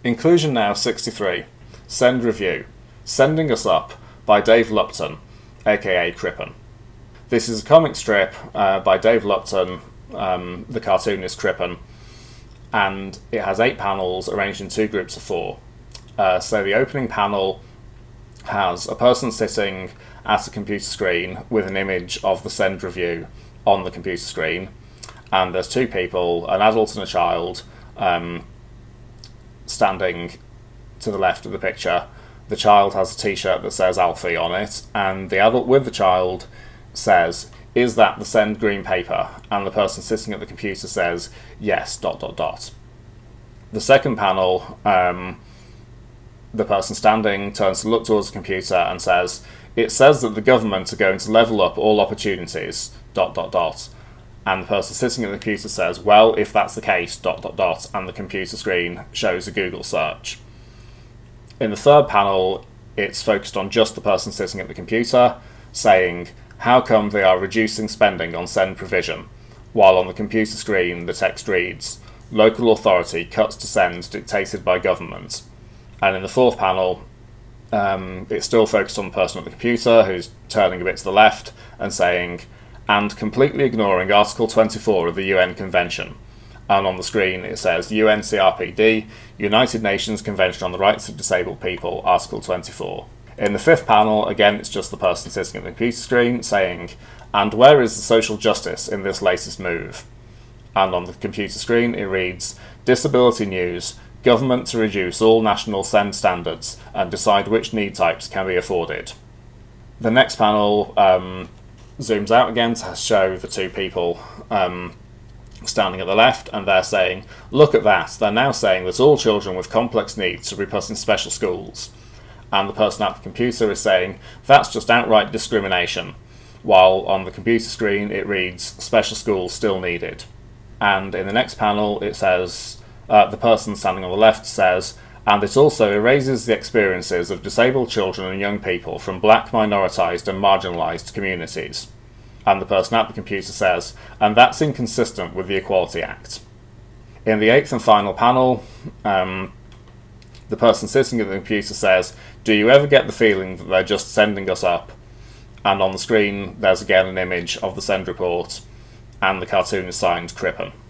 Inclusion Now 63. Send Review. Sending Us Up by Dave Lupton, aka Crippen. This is a comic strip by Dave Lupton, the cartoonist Crippen, and it has 8 panels arranged in 2 groups of 4. So the opening panel has a person sitting at a computer screen with an image of the Send Review on the computer screen, and there's 2 people, an adult and a child, standing to the left of the picture. The child has a t-shirt that says Alfie on it, and the adult with the child says, "Is that the Send green paper?" And the person sitting at the computer says, "Yes, ... The second panel, the person standing turns to look towards the computer and says, "It says that the government are going to level up all opportunities, ... And the person sitting at the computer says, "Well, if that's the case, ... And the computer screen shows a Google search. In the third panel, it's focused on just the person sitting at the computer, saying, "How come they are reducing spending on Send provision?" While on the computer screen, the text reads, "Local authority cuts to Send dictated by government." And in the fourth panel, it's still focused on the person at the computer, who's turning a bit to the left and saying, "And completely ignoring Article 24 of the UN Convention." And on the screen it says UNCRPD, United Nations Convention on the Rights of Disabled People, Article 24. In the fifth panel, again it's just the person sitting at the computer screen saying, "And where is the social justice in this latest move?" And on the computer screen it reads, "Disability News, Government to reduce all national Send standards and decide which need types can be afforded." The next panel zooms out again to show the 2 people standing at the left, and they're saying, "Look at that, they're now saying that all children with complex needs should be put in special schools." And the person at the computer is saying, "That's just outright discrimination," while on the computer screen it reads, "Special schools still needed." And in the next panel it says, the person standing on the left says, "And it also erases the experiences of disabled children and young people from black, minoritized and marginalized communities." And the person at the computer says, "And that's inconsistent with the Equality Act." In the 8th and final panel, the person sitting at the computer says, "Do you ever get the feeling that they're just sending us up?" And on the screen there's again an image of the Send report, and the cartoon is signed Crippen.